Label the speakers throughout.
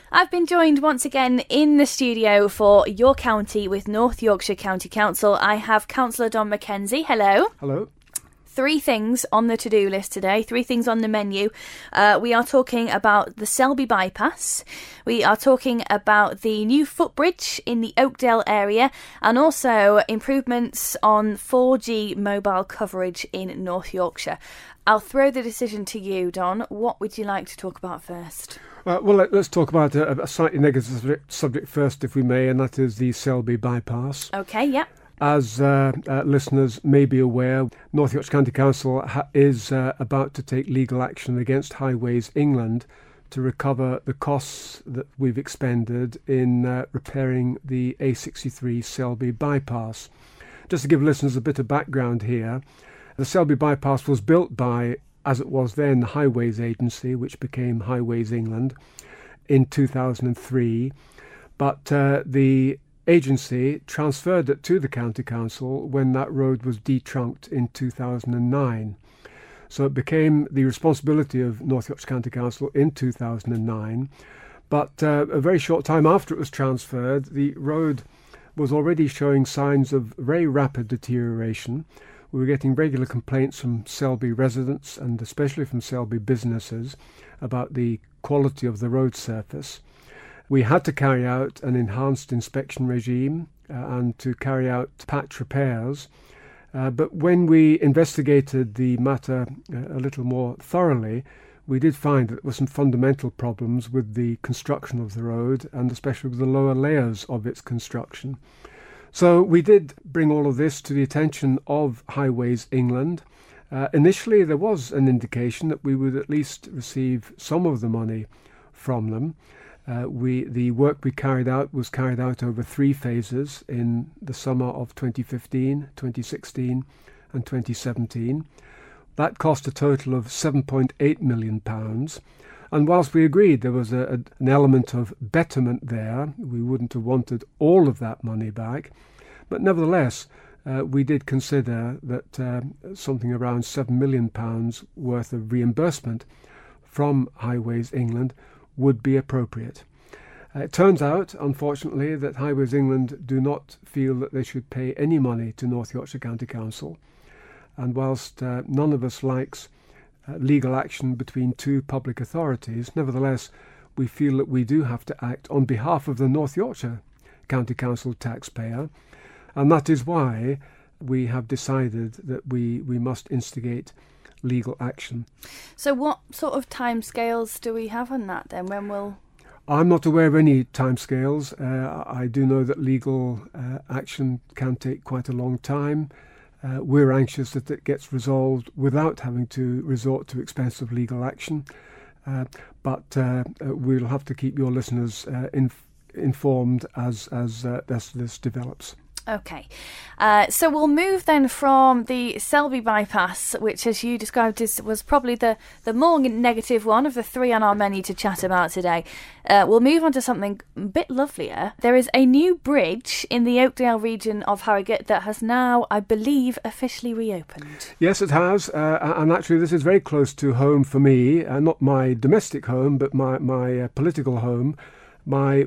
Speaker 1: I've been joined once again in the studio for Your County with North Yorkshire County Council. I have Councillor Don Mackenzie. Hello.
Speaker 2: Hello.
Speaker 1: 3 things on the to-do list today, 3 things on the menu. We are talking about the Selby Bypass. We are talking about the new footbridge in the Oakdale area and also improvements on 4G mobile coverage in North Yorkshire. I'll throw the decision to you, Don. What would you like to talk about first?
Speaker 2: Well, let's talk about a slightly negative subject first, if we may, and that is the Selby Bypass.
Speaker 1: OK, yeah.
Speaker 2: As listeners may be aware, North Yorkshire County Council is about to take legal action against Highways England to recover the costs that we've expended in repairing the A63 Selby Bypass. Just to give listeners a bit of background here, the Selby Bypass was built by, as it was then, the Highways Agency, which became Highways England, in 2003. But the agency transferred it to the County Council when that road was detrunked in 2009. So it became the responsibility of North Yorkshire County Council in 2009. But a very short time after it was transferred, the road was already showing signs of very rapid deterioration. We were getting regular complaints from Selby residents and especially from Selby businesses about the quality of the road surface. We had to carry out an enhanced inspection regime and to carry out patch repairs. But when we investigated the matter a little more thoroughly, we did find that there were some fundamental problems with the construction of the road and especially with the lower layers of its construction. So we did bring all of this to the attention of Highways England. Initially, there was an indication that we would at least receive some of the money from them. The work we carried out was carried out over 3 phases in the summer of 2015, 2016 and 2017. That cost a total of £7.8 million. And whilst we agreed there was an element of betterment there, we wouldn't have wanted all of that money back. But nevertheless, we did consider that something around £7 million worth of reimbursement from Highways England would be appropriate. It turns out, unfortunately, that Highways England do not feel that they should pay any money to North Yorkshire County Council. And whilst none of us likes legal action between 2 public authorities, nevertheless, we feel that we do have to act on behalf of the North Yorkshire County Council taxpayer, and that is why we have decided that we must instigate legal action.
Speaker 1: So what sort of timescales do we have on that then? When will...
Speaker 2: I'm not aware of any timescales. I do know that legal action can take quite a long time. We're anxious that it gets resolved without having to resort to expensive legal action. But we'll have to keep your listeners informed as this develops.
Speaker 1: OK. So we'll move then from the Selby Bypass, which, as you described, was probably the more negative one of the 3 on our menu to chat about today. We'll move on to something a bit lovelier. There is a new bridge in the Oakdale region of Harrogate that has now, I believe, officially reopened.
Speaker 2: Yes, it has. And actually, this is very close to home for me. Not my domestic home, but my political home. My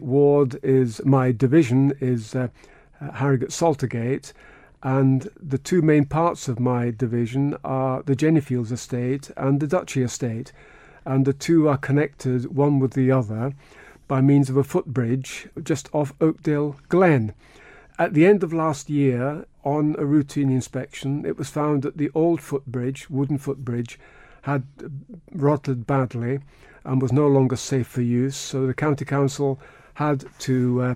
Speaker 2: division is... Harrogate Saltergate, and the 2 main parts of my division are the Jennyfields estate and the Duchy estate, and the 2 are connected one with the other by means of a footbridge just off Oakdale Glen. At the end of last year, on a routine inspection, it was found that the old footbridge, wooden footbridge, had rotted badly and was no longer safe for use, so the County Council had to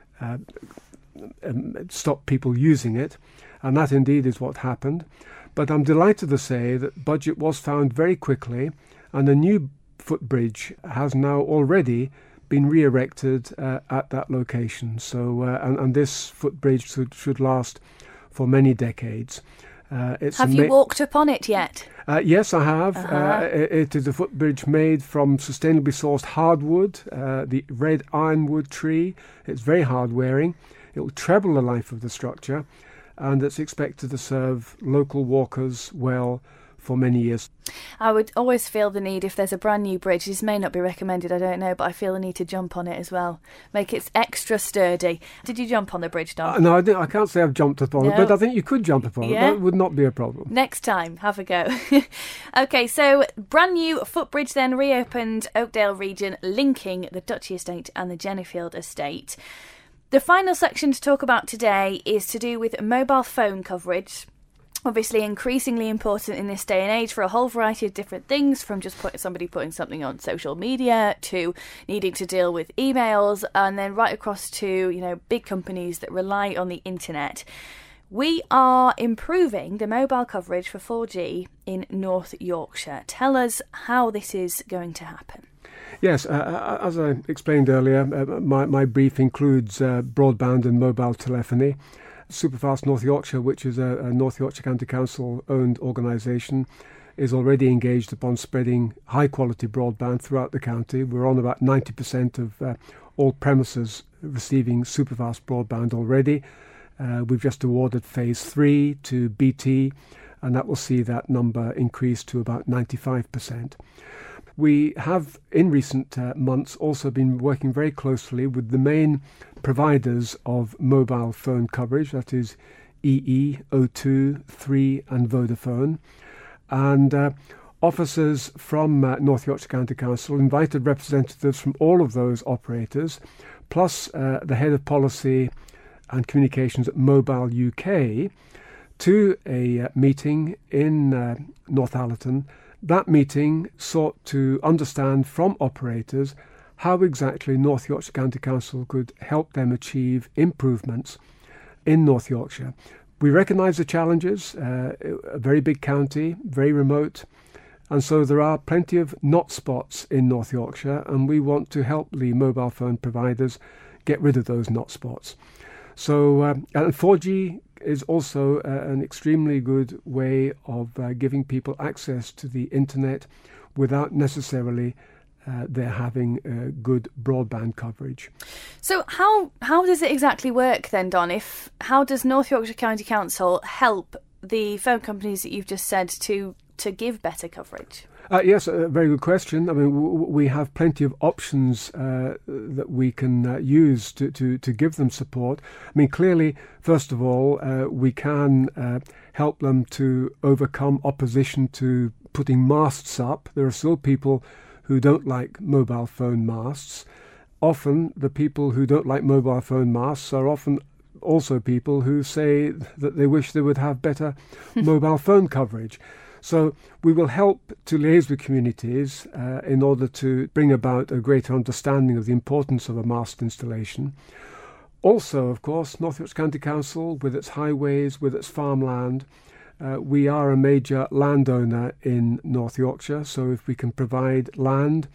Speaker 2: stop people using it, and that indeed is what happened. But I'm delighted to say that budget was found very quickly, and a new footbridge has now already been re-erected at that location. So and this footbridge should last for many decades.
Speaker 1: Have you walked upon it yet?
Speaker 2: Yes, I have. It is a footbridge made from sustainably sourced hardwood, the red ironwood tree. It's very hard-wearing. It will treble the life of the structure, and it's expected to serve local walkers well for many years.
Speaker 1: I would always feel the need, if there's a brand new bridge, this may not be recommended, I don't know, but I feel the need to jump on it as well. Make it extra sturdy. Did you jump on the bridge, Don?
Speaker 2: No, I can't say I've jumped upon it, but I think you could jump upon it. That would not be a problem.
Speaker 1: Next time, have a go. OK, so brand new footbridge then reopened Oakdale region, linking the Duchy Estate and the Jennifield Estate. The final section to talk about today is to do with mobile phone coverage. Obviously increasingly important in this day and age for a whole variety of different things, from just somebody putting something on social media to needing to deal with emails, and then right across to, big companies that rely on the internet. We are improving the mobile coverage for 4G in North Yorkshire. Tell us how this is going to happen.
Speaker 2: Yes, as I explained earlier, my brief includes broadband and mobile telephony. Superfast North Yorkshire, which is a North Yorkshire County Council-owned organisation, is already engaged upon spreading high-quality broadband throughout the county. We're on about 90% of all premises receiving superfast broadband already. We've just awarded Phase 3 to BT, and that will see that number increase to about 95%. We have, in recent months, also been working very closely with the main providers of mobile phone coverage, that is EE, O2, 3 and Vodafone. And officers from North Yorkshire County Council invited representatives from all of those operators, plus the head of policy and communications at Mobile UK, to a meeting in Northallerton. That meeting sought to understand from operators how exactly North Yorkshire County Council could help them achieve improvements in North Yorkshire. We recognise the challenges, a very big county, very remote, and so there are plenty of not spots in North Yorkshire, and we want to help the mobile phone providers get rid of those not spots. So, and 4G is also an extremely good way of giving people access to the internet without necessarily they're having good broadband coverage.
Speaker 1: So how does it exactly work then, Don? How does North Yorkshire County Council help the phone companies that you've just said to give better coverage?
Speaker 2: Yes, a very good question. I mean, we have plenty of options that we can use to give them support. I mean, clearly, first of all, we can help them to overcome opposition to putting masts up. There are still people who don't like mobile phone masts. Often, the people who don't like mobile phone masts are often also people who say that they wish they would have better mobile phone coverage. So we will help to liaise with communities in order to bring about a greater understanding of the importance of a mast installation. Also, of course, North Yorkshire County Council, with its highways, with its farmland, we are a major landowner in North Yorkshire. So if we can provide land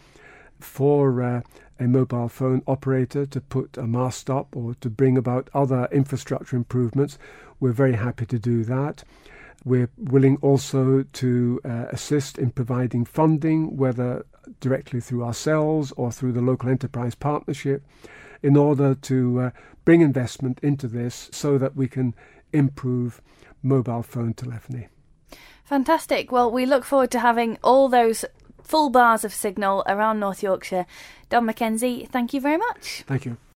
Speaker 2: for a mobile phone operator to put a mast up or to bring about other infrastructure improvements, we're very happy to do that. We're willing also to assist in providing funding, whether directly through ourselves or through the local enterprise partnership, in order to bring investment into this so that we can improve mobile phone telephony.
Speaker 1: Fantastic. Well, we look forward to having all those full bars of signal around North Yorkshire. Don Mackenzie, thank you very much.
Speaker 2: Thank you.